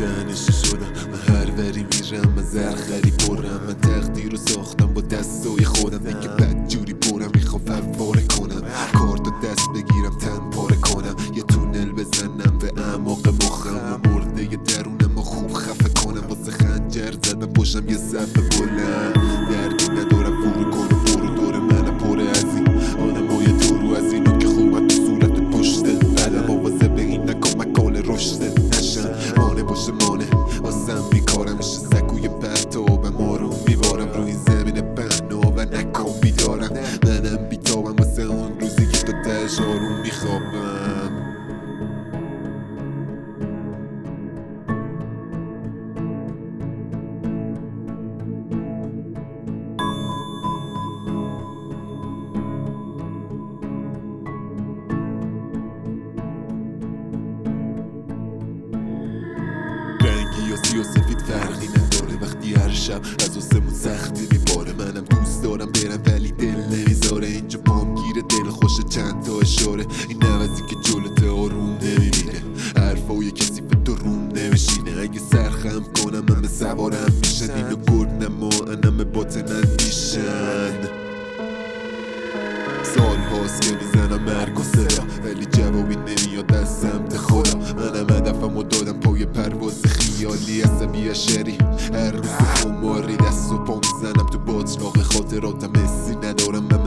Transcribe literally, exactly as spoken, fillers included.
زنشی شدم من هر وری میرم من زرخری برم من تقدیر رو ساختم با دستای خودم دیگه بد جوری برم میخوام فواره کنم کارت دست بگیرم تن پاره کنم یه تونل بزنم به اعماق مخم و مرده یه درون ما خوب خفه کنم واسه خنجر زدم پشتم یه صف بلند دردی ندارم فرو کن و برو دور منم پر از این آدمای تو رو از اینو که خوبم تو صورت پشت قدم و واسه به این نکن مکال رشد نشن مانه باشه مانه واسم بیکارم میشه سکوی پرتابم آروم میبارم روی این زمین بنا و نکن بیدارم منم بیتابم واسه اون روزی که تو تش آروم میخوابم سیاسی و سفید فرقی نداره وقتی هر شب از آسمون سختی میباره منم دوست دارم برم ولی دل نمیذاره اینجا پام گیره دل خوشه چند تا اشاره این نوزی که جلوت آروم نمیبینه حرفای کسی به تو روم نمیشینه اگه سرخم کنم همه سوارم میشن اینو گرد نما انم باطنن میشن سال هاست که میزنم مرگ و صدا ولی جوابی نمیاد از سمت خدا منم هدفمو دادم پای پرواز خیالی عصبی شری هر روز خماری دست و پا میزنم تو باطلاق خاطراتم حسی ندارم